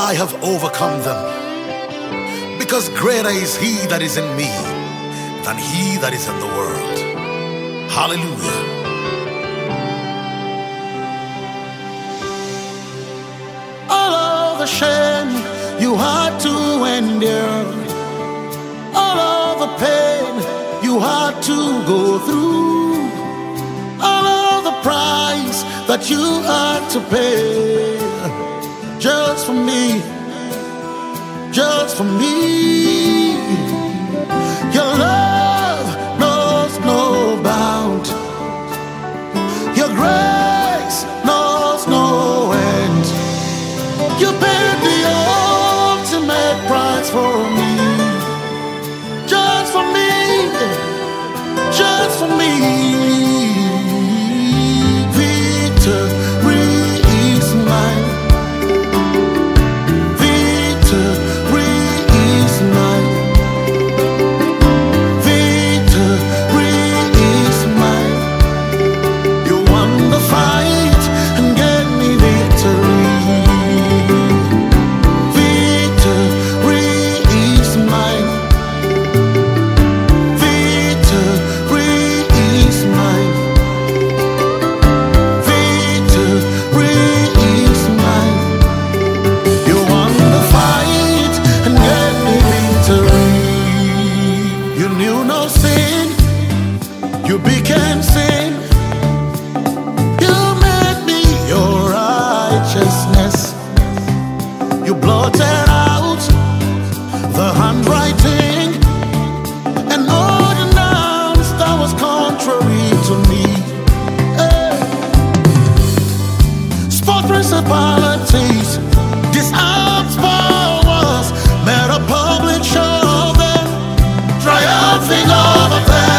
I have overcome them, because greater is he that is in me than he that is in the world. Hallelujah. All of the shame you had to endure, all of the pain you had to go through, all of the price that you had to pay, just for me, just for me. Your love knows no bound, your grace knows no end. You paid the ultimate price for me, just for me, just for me. Victory is mine, victory is mine, victory is mine. You won the fight and gave me victory. You became sin, you made me your righteousness. You blotted out the handwriting and ordinance that was contrary to me. Spoke principalities, disarmed powers, made a public show of them, triumphing over them.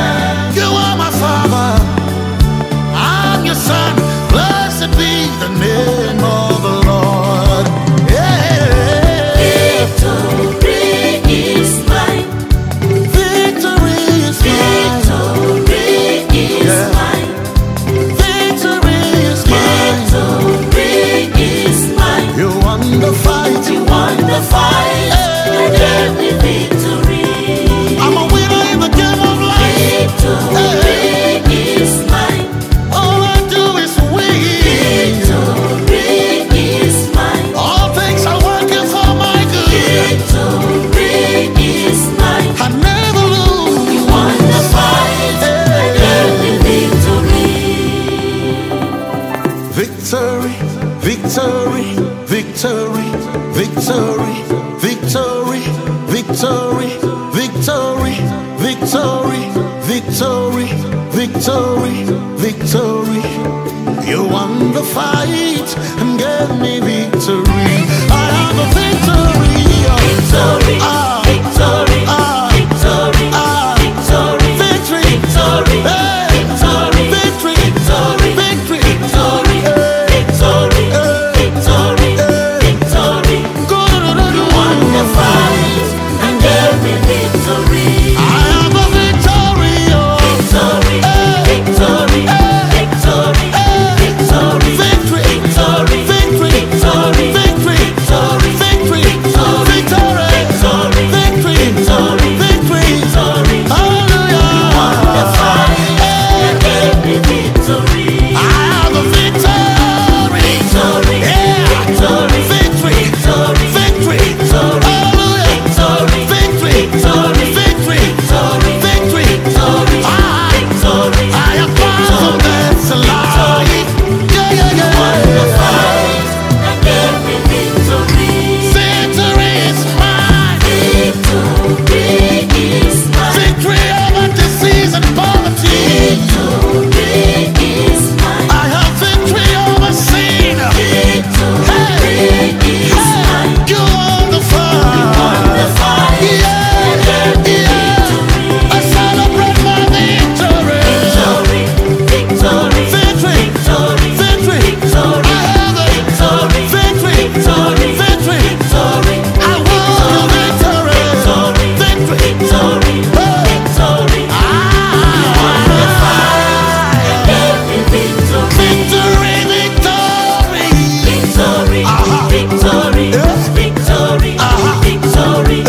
Be the name of the Lord. Yeah. Victory is mine. Victory is mine. Victory is mine. Victory is mine. Victory is mine. You won the fight. You won the fight. And gave me victory. I'm a winner in the game of life. Victory is mine. All I do is win. Victory, victory, victory, victory, victory, victory, victory, victory, victory, victory, victory. You won the fight and gave me victory. I have a victory. Victory, victory, victory, victory, victory, victory, victory, victory, victory, victory, victory, victory, victory. You won the fight and gave me victory. I have a victory. Victory, victory, victory, victory, victory, victory, victory, victory, victory, victory, victory, victory, victory, victory.